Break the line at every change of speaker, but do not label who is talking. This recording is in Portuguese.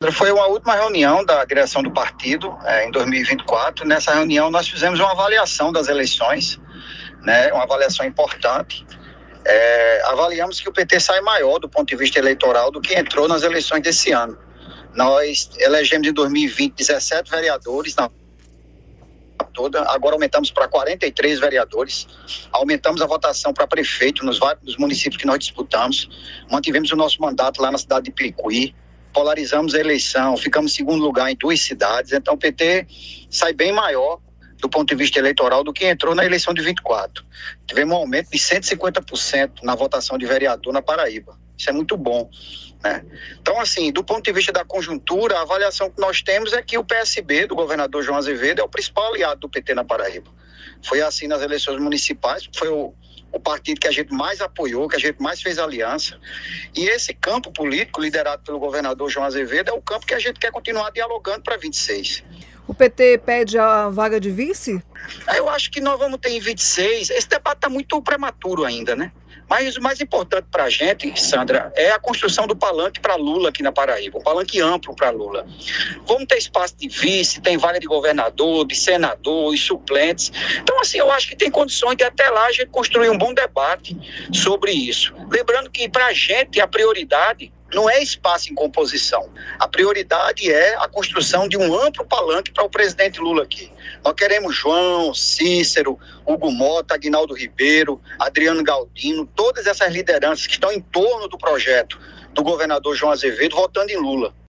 Sandra, foi uma última reunião da direção do partido em 2024. Nessa reunião nós fizemos uma avaliação das eleições, né, uma avaliação importante. Avaliamos que o PT sai maior do ponto de vista eleitoral do que entrou nas eleições desse ano. Nós elegemos em 2020 17 vereadores na toda, agora aumentamos para 43 vereadores, aumentamos a votação para prefeito nos vários municípios que nós disputamos, mantivemos o nosso mandato lá na cidade de Picuí, polarizamos a eleição, ficamos em segundo lugar em 2 cidades, então o PT sai bem maior do ponto de vista eleitoral do que entrou na eleição de 24. Tivemos um aumento de 150% na votação de vereador na Paraíba. Isso é muito bom, né? Então, assim, do ponto de vista da conjuntura, a avaliação que nós temos é que o PSB, do governador João Azevedo, é o principal aliado do PT na Paraíba. Foi assim nas eleições municipais, foi o partido que a gente mais apoiou, que a gente mais fez aliança. E esse campo político, liderado pelo governador João Azevedo, é o campo que a gente quer continuar dialogando para 26.
O PT pede a vaga de vice?
Eu acho que nós vamos ter em 26. Esse debate está muito prematuro ainda, né? Mas o mais importante para a gente, Sandra, é a construção do palanque para Lula aqui na Paraíba, um palanque amplo para Lula. Vamos ter espaço de vice, tem vaga de governador, de senador e suplentes. Então, assim, eu acho que tem condições de até lá a gente construir um bom debate sobre isso. Lembrando que para a gente a prioridade não é espaço em composição. A prioridade é a construção de um amplo palanque para o presidente Lula aqui. Nós queremos João, Cícero, Hugo Mota, Aguinaldo Ribeiro, Adriano Galdino, todas essas lideranças que estão em torno do projeto do governador João Azevedo votando em Lula.